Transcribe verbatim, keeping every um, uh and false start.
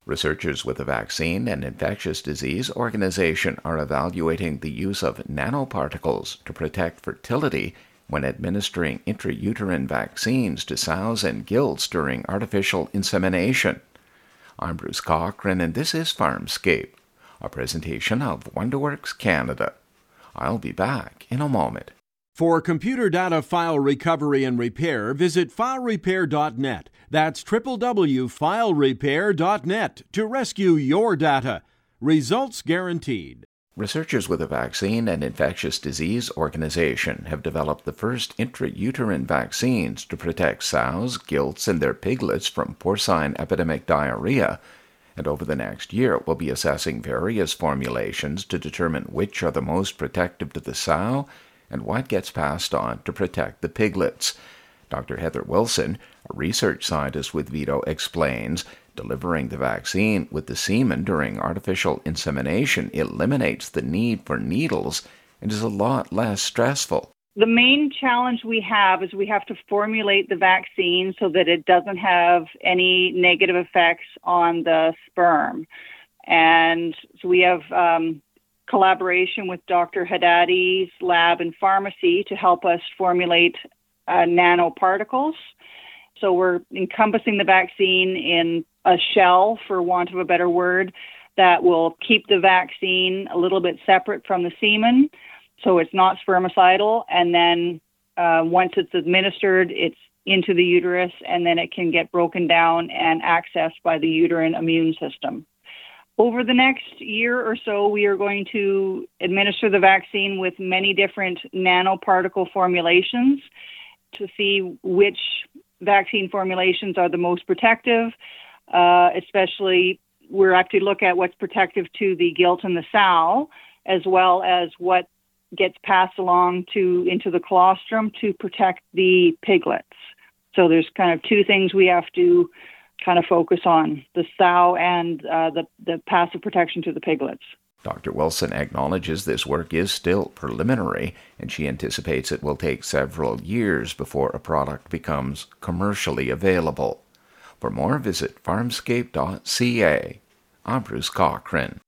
Researchers with the Vaccine and Infectious Disease Organization are evaluating the use of nanoparticles to protect fertility when administering intrauterine vaccines to sows and gilts during artificial insemination. I'm Bruce Cochran, and this is Farmscape, a presentation of WonderWorks Canada. I'll be back in a moment. For computer data file recovery and repair, visit file repair dot net. That's w w w dot file repair dot net to rescue your data. Results guaranteed. Researchers with the Vaccine and Infectious Disease Organization have developed the first intrauterine vaccines to protect sows, gilts, and their piglets from porcine epidemic diarrhea, and over the next year will be assessing various formulations to determine which are the most protective to the sow and what gets passed on to protect the piglets. Doctor Heather Wilson, a research scientist with Vito, explains delivering the vaccine with the semen during artificial insemination eliminates the need for needles and is a lot less stressful. The main challenge we have is we have to formulate the vaccine so that it doesn't have any negative effects on the sperm. And so we have um, collaboration with Doctor Haddadi's lab and pharmacy to help us formulate uh, nanoparticles. So we're encompassing the vaccine in a shell, for want of a better word, that will keep the vaccine a little bit separate from the semen, so it's not spermicidal. And then uh, once it's administered, it's into the uterus, and then it can get broken down and accessed by the uterine immune system. Over the next year or so, we are going to administer the vaccine with many different nanoparticle formulations to see which vaccine formulations are the most protective, uh, especially we're actually look at what's protective to the gilt and the sow, as well as what gets passed along to into the colostrum to protect the piglets. So there's kind of two things we have to kind of focus on, the sow and uh, the, the passive protection to the piglets. Doctor Wilson acknowledges this work is still preliminary, and she anticipates it will take several years before a product becomes commercially available. For more, visit farmscape dot c a. I'm Bruce Cochran.